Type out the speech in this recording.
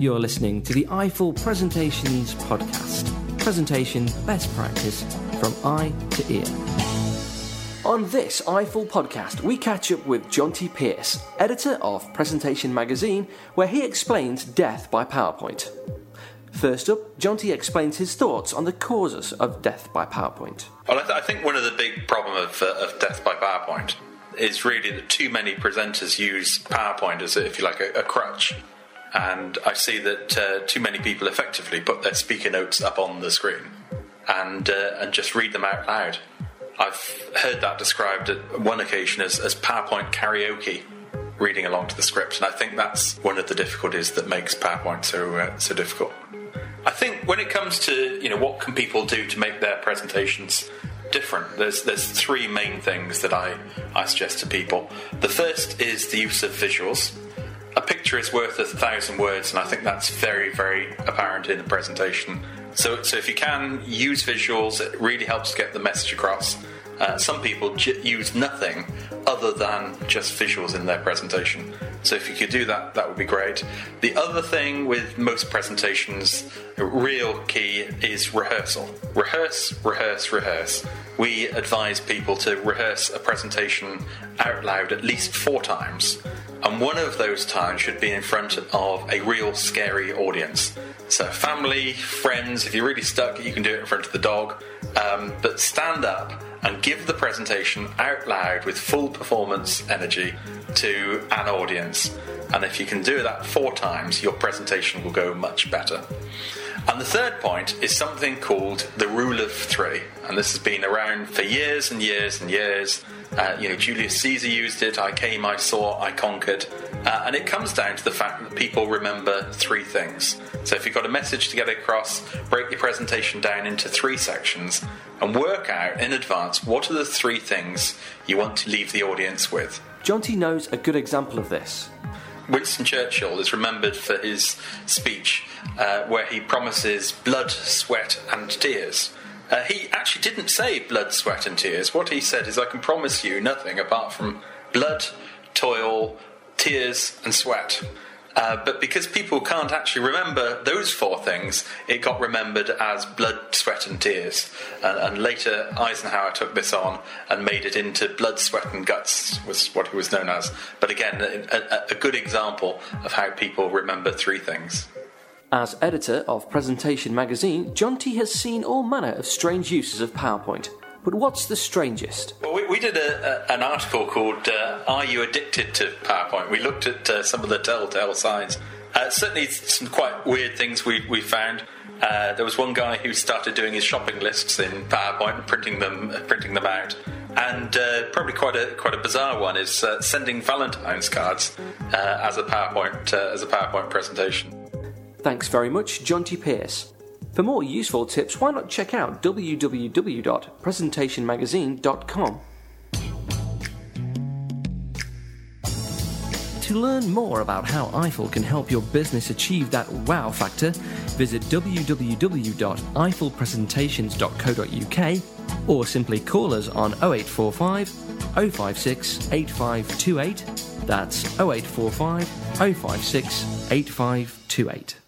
You're listening to the Eiffel Presentations podcast. Presentation best practice from eye to ear. On this Eiffel podcast, we catch up with Jonty Pearce, editor of Presentation Magazine, where he explains death by PowerPoint. First up, Jonty explains his thoughts on the causes of death by PowerPoint. Well, I think one of the big problems of death by PowerPoint is really that too many presenters use PowerPoint as, if you like, a crutch. And I see that too many people effectively put their speaker notes up on the screen and just read them out loud. I've heard that described at one occasion as PowerPoint karaoke, reading along to the script, and I think that's one of the difficulties that makes PowerPoint so difficult. I think when it comes to what can people do to make their presentations different, there's three main things that I suggest to people. The first is the use of visuals. A picture is worth 1,000 words, and I think that's very, very apparent in the presentation. So if you can use visuals, it really helps get the message across. Some people use nothing other than just visuals in their presentation. So if you could do that, that would be great. The other thing with most presentations, a real key is rehearsal. Rehearse, rehearse, rehearse. We advise people to rehearse a presentation out loud at least 4 times. And one of those times should be in front of a real scary audience. So family, friends, if you're really stuck, you can do it in front of the dog. But stand up and give the presentation out loud with full performance energy to an audience. And if you can do that 4 times, your presentation will go much better. And the third point is something called the rule of 3. And this has been around for years and years and years. Julius Caesar used it. I came, I saw, I conquered. And it comes down to the fact that people remember 3 things. So if you've got a message to get across, break your presentation down into 3 sections and work out in advance what are the 3 things you want to leave the audience with. Jonty knows a good example of this. Winston Churchill is remembered for his speech where he promises blood, sweat and tears. He actually didn't say blood, sweat and tears. What he said is, I can promise you nothing apart from blood, toil, tears and sweat. But because people can't actually remember those 4 things, it got remembered as blood, sweat and tears. And later Eisenhower took this on and made it into blood, sweat and guts, was what it was known as. But again, a good example of how people remember 3 things. As editor of Presentation Magazine, Jonty has seen all manner of strange uses of PowerPoint. But what's the strangest? Well, we did an article called Are You Addicted to PowerPoint? We looked at some of the telltale signs. Certainly some quite weird things we found. There was one guy who started doing his shopping lists in PowerPoint and printing them out. And probably quite a bizarre one is sending Valentine's cards as a PowerPoint presentation. Thanks very much, Jonty Pearce. For more useful tips, why not check out www.presentationmagazine.com. To learn more about how Eiffel can help your business achieve that wow factor, visit www.eiffelpresentations.co.uk or simply call us on 0845 056 8528. That's 0845 056 8528.